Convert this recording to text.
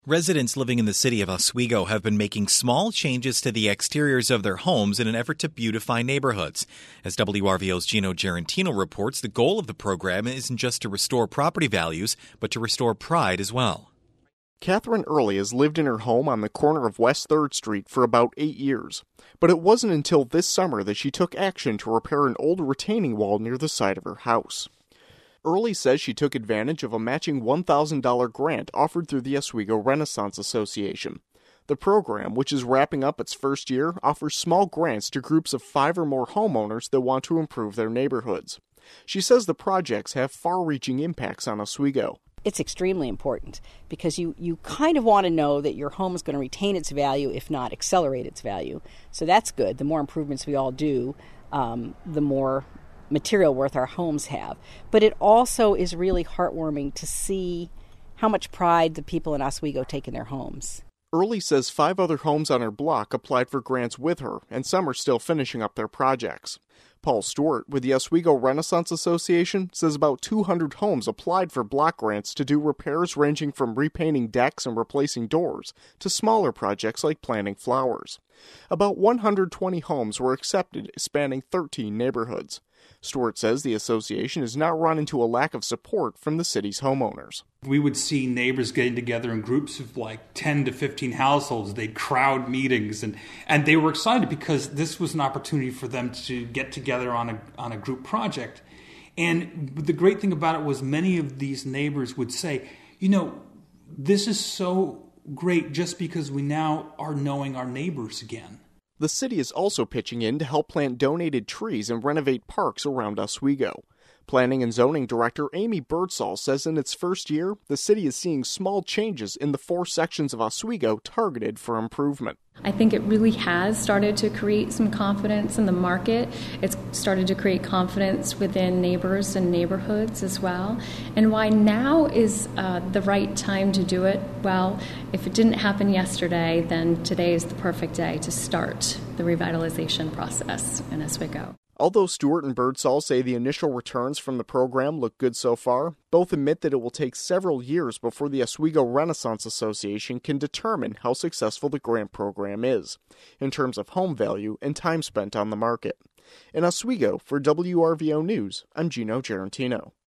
Residents living in the city of Oswego have been making small changes to the exteriors of their homes in an effort to beautify neighborhoods. As WRVO's Gino Gerentino reports, the goal of the program isn't just to restore property values, but to restore pride as well. Catherine Early has lived in her home on the corner of West 3rd Street for about 8 years. But it wasn't until this summer that she took action to repair an old retaining wall near the side of her house. Early says she took advantage of a matching $1,000 grant offered through the Oswego Renaissance Association. The program, which is wrapping up its first year, offers small grants to groups of 5 or more homeowners that want to improve their neighborhoods. She says the projects have far-reaching impacts on Oswego. It's extremely important because you kind of want to know that your home is going to retain its value, if not accelerate its value. So that's good. The more improvements we all do, the more material worth our homes have. But it also is really heartwarming to see how much pride the people in Oswego take in their homes. Early says 5 other homes on her block applied for grants with her, and some are still finishing up their projects. Paul Stewart with the Oswego Renaissance Association says about 200 homes applied for block grants to do repairs ranging from repainting decks and replacing doors to smaller projects like planting flowers. About 120 homes were accepted, spanning 13 neighborhoods. Stewart says the association has not run into a lack of support from the city's homeowners. We would see neighbors getting together in groups of like 10 to 15 households. They'd crowd meetings, and they were excited because this was an opportunity for them to get together on a group project. And the great thing about it was many of these neighbors would say, this is so great just because we now are knowing our neighbors again. The city is also pitching in to help plant donated trees and renovate parks around Oswego. Planning and Zoning Director Amy Birdsall says in its first year, the city is seeing small changes in the 4 sections of Oswego targeted for improvement. I think it really has started to create some confidence in the market. It's started to create confidence within neighbors and neighborhoods as well. And why now is the right time to do it? Well, if it didn't happen yesterday, then today is the perfect day to start the revitalization process in Oswego. Although Stewart and Birdsall say the initial returns from the program look good so far, both admit that it will take several years before the Oswego Renaissance Association can determine how successful the grant program is, in terms of home value and time spent on the market. In Oswego, for WRVO News, I'm Gino Gerentino.